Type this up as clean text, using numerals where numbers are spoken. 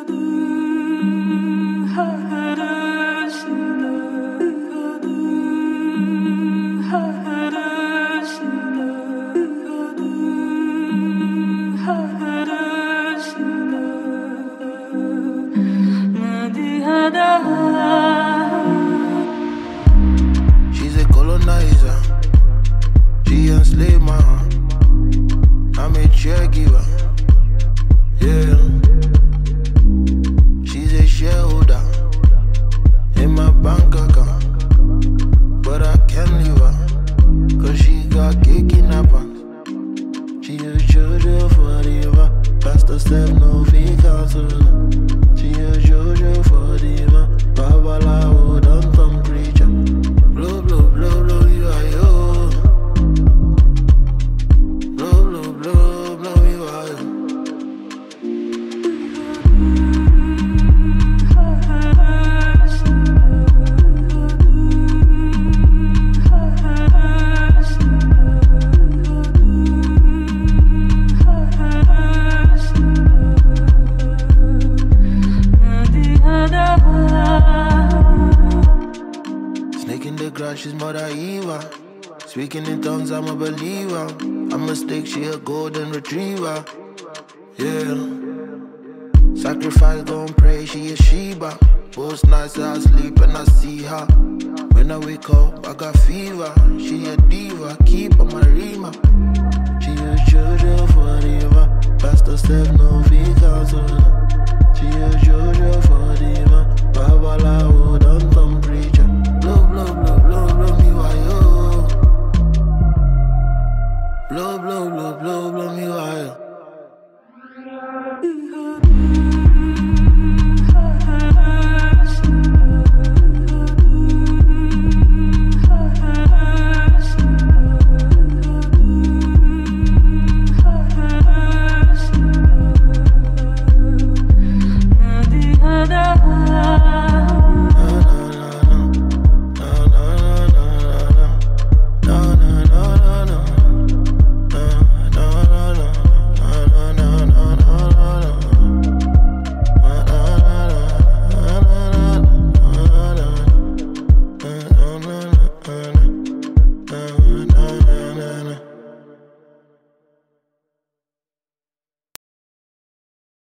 She's a colonizer, she enslaved my heart. I'm a caregiver, yeah. She's a shareholder in my bank account, but I can't leave her, cause she got cake in her pants. She a JoJo forever, pastor said no fake out. She a JoJo forever, Babalawo don't come preacher. Blow, blow, blow, blow, you are yo. Blow, blow, blow, blow, you are yo. Snake in the grass, she's Mother Eva. Speaking in tongues, I'm a believer. A mistake, she a golden retriever. Yeah. Sacrifice, gon' pray, she a Sheba. Both nights I sleep and I see her. When I wake up, I got fever. She a diva, keep on my rima. She a children forever. Pastor said no fake out.